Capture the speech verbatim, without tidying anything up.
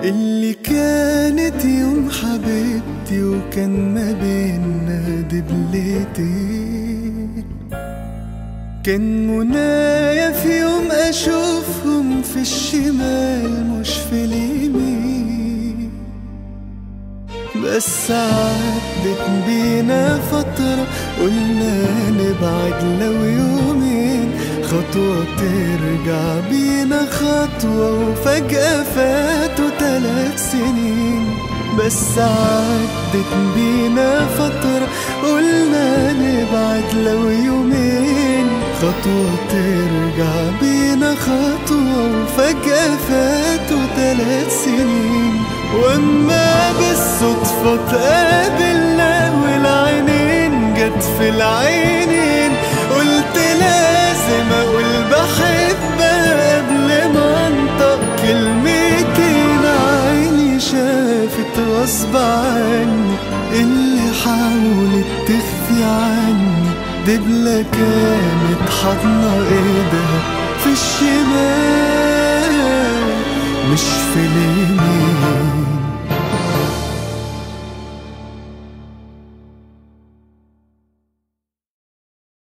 اللي كانت يوم حبيبتي وكان ما بينا دبلتين، كان منايا في يوم اشوفهم في الشمال مش في اليمين. بس عدت بينا فترة قلنا نبعد لو يومين، خطوة ترجع بينا خطوة وفجأة فاتوا ثلاث سنين. بس عدت بينا فترة قلنا نبعد لو يومين، خطوة ترجع بينا خطوة وفجأة فاتوا ثلاث سنين. واما بالصدفة تقابلنا والعينين جت في العينين، قلت لازم اقول بحبها قبل ما انطق كلمتين. عيني شافت غصب عني اللي حاولت تخفي عني، دبلة كانت حضنة ايدها في الشمال مش في اليمين.